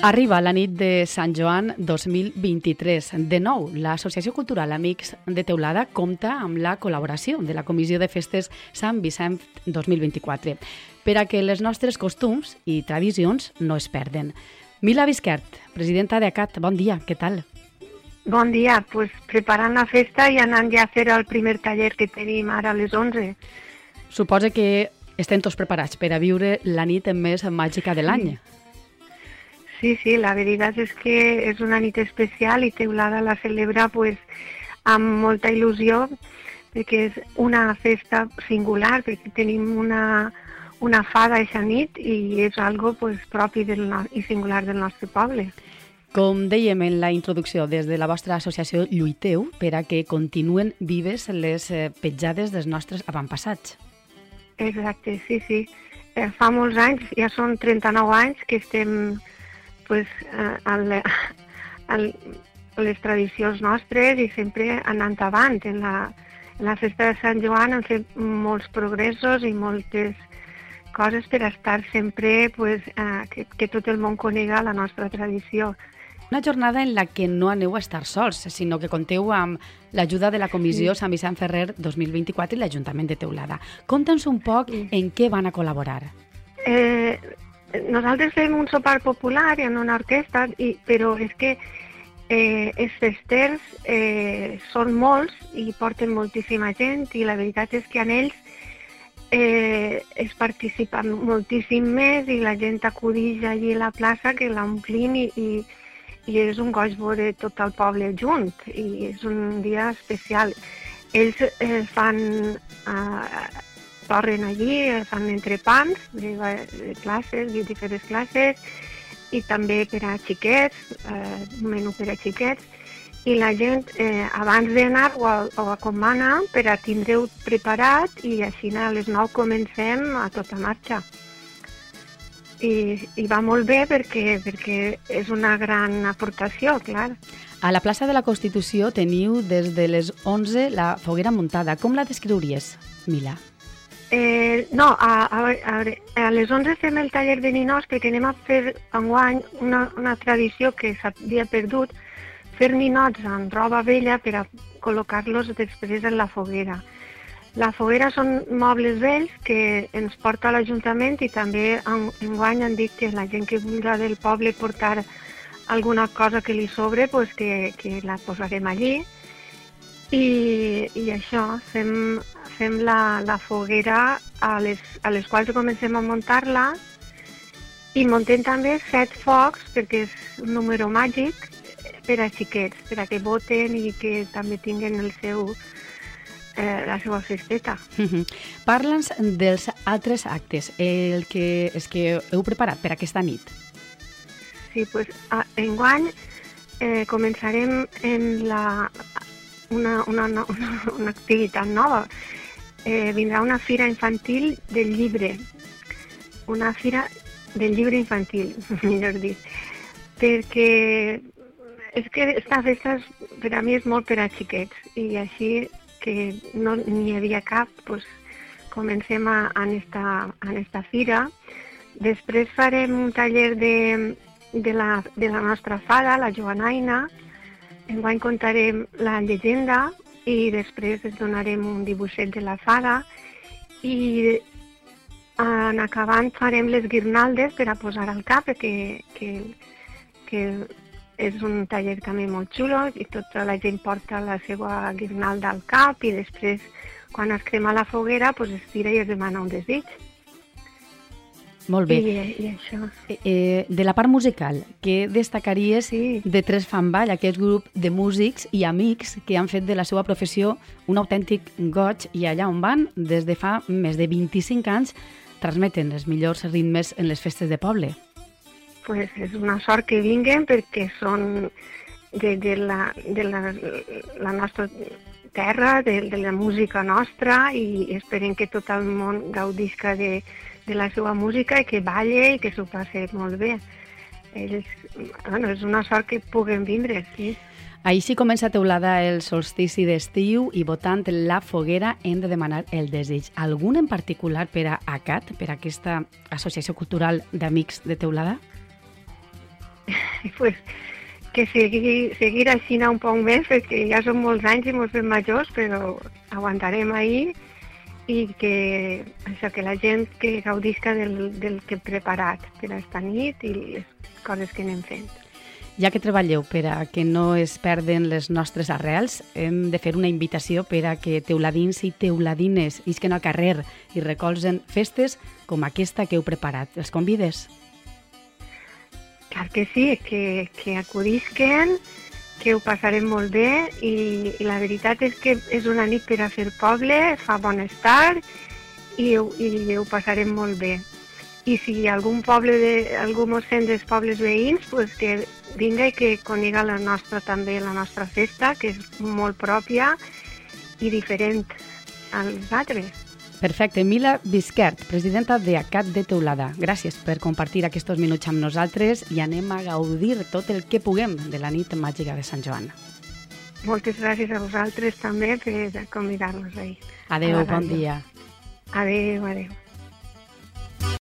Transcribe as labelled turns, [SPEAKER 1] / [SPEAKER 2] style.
[SPEAKER 1] Arriba la nit de Sant Joan 2023. De nou, l'Associació Cultural Amics de Teulada compta amb la col·laboració de la Comissió de Festes Sant Vicent 2024 per a que les nostres costums i tradicions no es perden. Mila Visquert, presidenta d'ACAT, bon dia, què tal?
[SPEAKER 2] Bon dia, pues preparant la festa i anant ja a fer el primer taller que tenim ara a les 11.
[SPEAKER 1] Suposa que estem tots preparats per a viure la nit més màgica de l'any.
[SPEAKER 2] Sí, la veritat és que és una nit especial i Teulada la celebra pues, amb molta il·lusió perquè és una festa singular, perquè tenim una fada aquesta nit i és algo pues, propi i singular del nostre poble.
[SPEAKER 1] Com dèiem en la introducció, des de la vostra associació lluiteu per a que continuen vives les petjades dels nostres avantpassats.
[SPEAKER 2] Exacte, sí. Fa molts anys, ja són 39 anys que estem pues, a les tradicions nostres i sempre anant avant. En la festa de Sant Joan hem fet molts progressos i moltes coses per estar sempre pues, que tot el món conega la nostra tradició.
[SPEAKER 1] Una jornada en la que no aneu a estar sols, sinó que compteu amb l'ajuda de la Comissió Sant Vicent Ferrer 2024 i l'Ajuntament de Teulada. Conta'ns un poc en què van a col·laborar.
[SPEAKER 2] Nosaltres fem un sopar popular en una orquestra, però és que els festers són molts i porten moltíssima gent i la veritat és que en ells es participa moltíssim més i la gent acudix allí a la plaça que l'omplim i és un goig veure tot el poble junt i és un dia especial. Ells torren allí, fan entrepans de classes, de diferents classes i també per a xiquets, un menú per a xiquets i la gent abans d'anar ho acomana per a tindre-ho preparat i així a les 9 comencem a tota marxa. I va molt bé perquè és una gran aportació, clar.
[SPEAKER 1] A la plaça de la Constitució teniu des de les 11 la foguera muntada. Com la descriuries, Mila?
[SPEAKER 2] No, a les 11 fem el taller de ninots perquè anem a fer enguany una tradició que s'havia perdut, fer ninots amb roba vella per a col·locar-los després en la foguera. La foguera són mobles vells que ens porta a l'Ajuntament i també enguany han dit que la gent que vulgui del poble portar alguna cosa que li sobre pues que la posarem allí i això, fem la foguera a les quals comencem a muntar-la i muntem també 7 focs perquè és un número màgic per a xiquets, per a que voten i que també tinguin la seva festeta.
[SPEAKER 1] Parla'ns dels altres actes, els que heu preparat per aquesta nit.
[SPEAKER 2] Sí, doncs enguany començarem en una activitat nova. Vindrà una fira infantil del llibre. Una fira del llibre infantil, millor dit. Perquè és que aquesta festa per a mi és molt per a xiquets i així que no n'hi havia cap, doncs comencem en esta fira. Després farem un taller de la nostra fada, la Joanaina. Enguany contarem la llegenda i després es donarem un dibuixet de la fada i en acabant farem les guirnaldes per a posar al cap, que és un taller també molt xulo i tota la gent porta la seva guirnalda al cap i després, quan es crema la foguera, pues es tira i es demana un desig.
[SPEAKER 1] Molt bé.
[SPEAKER 2] I això.
[SPEAKER 1] De la part musical, què destacaries de Tres Fan Ball, aquest grup de músics i amics que han fet de la seva professió un autèntic goig i allà on van, des de fa més de 25 anys, transmeten els millors ritmes en les festes de poble?
[SPEAKER 2] Pues és una sort que vinguen perquè són de la nostra terra, de la música nostra i esperem que tot el món gaudisca de la seva música i que balle i que s'ho passi molt bé. És una sort que puguen vindre, sí.
[SPEAKER 1] Així comença Teulada el solstici d'estiu i votant la foguera hem de demanar el desig. Algun en particular per a ACAT, per a aquesta Associació Cultural d'Amics de Teulada?
[SPEAKER 2] pues, que seguir així un poc més, perquè ja són molts anys i molts ben majors, però aguantarem ahir i que la gent que gaudisca del que hem preparat per a esta nit i les coses que anem fent.
[SPEAKER 1] Ja que treballeu per a que no es perden les nostres arrels, hem de fer una invitació per a que teuladins i teuladines isquen al carrer i recolzen festes com aquesta que heu preparat. Els convides?
[SPEAKER 2] Clar que sí, que acudisquen, que ho passarem molt bé i la veritat és que és una nit per a fer poble, fa bon estar i ho passarem molt bé. I si algun mossèn dels pobles veïns, pues que vinga i que conega la nostra festa, que és molt pròpia i diferent als altres.
[SPEAKER 1] Perfecte. Mila Bisquert, presidenta de ACAT de Teulada. Gràcies per compartir aquests minuts amb nosaltres i anem a gaudir tot el que puguem de la nit màgica de Sant Joan.
[SPEAKER 2] Moltes gràcies a vosaltres també per convidar-nos ahir.
[SPEAKER 1] Adéu, bon dia.
[SPEAKER 2] Adéu, adéu.